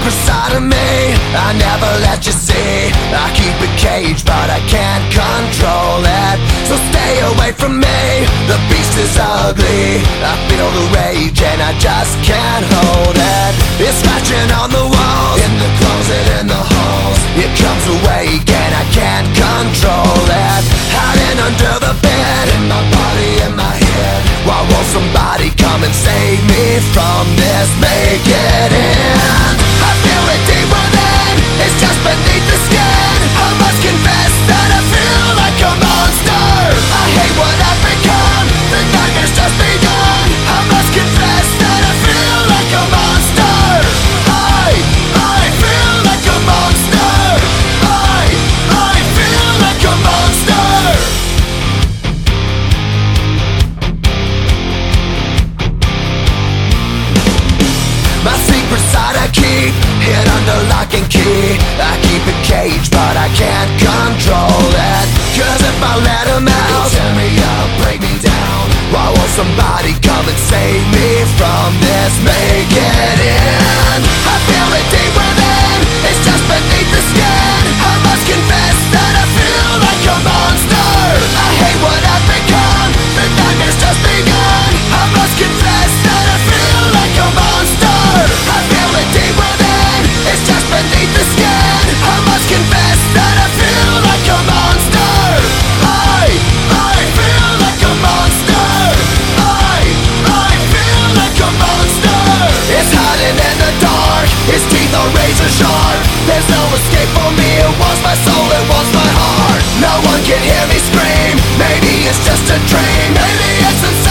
secret side of me I never let you see. I keep it caged but I can't control it. So stay away from me, the beast is ugly. I feel the rage and I just can't hold it. It's scratching on the walls, in the closet, in the halls. It comes awake and I can't control it. Hiding under the bed, in my body, in my head. Why won't somebody come and save me from this? Make it end. I feel it deep within, it's just beneath the skin. I must confess that I feel like a monster. I hate what I've become, the nightmare's just begun. I must confess that I feel like a monster. I feel like a monster. I feel like a monster. My secret side I keep hid under lock and key. I keep it caged but I can't control it. Cause if I let him out, he'll tear me up, break me down. Why won't somebody come and save me from this? Make it end. I feel it deep within, it's just beneath the skin. I must confess that I feel like a monster. I hate what I've become, the nightmare's just begun. I must confess that I feel like a monster. I feel it deep within, it's just beneath the skin. I must confess that I feel like a monster. I feel like a monster. I feel like a monster. It's hiding in the dark, its teeth are razor sharp. There's no escape for me, it wants my soul, it wants my heart. No one can hear me scream, maybe it's just a dream, maybe it's insane.